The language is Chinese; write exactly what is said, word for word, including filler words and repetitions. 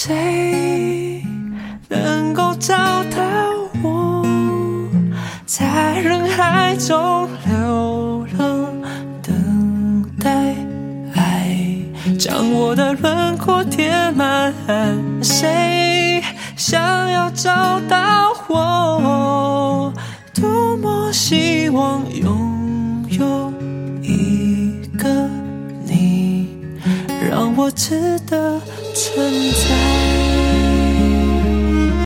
谁能够找到我，在人海中流浪等待爱将我的轮廓填满，谁想要找到我，多么希望拥有一个你，让我值得存在。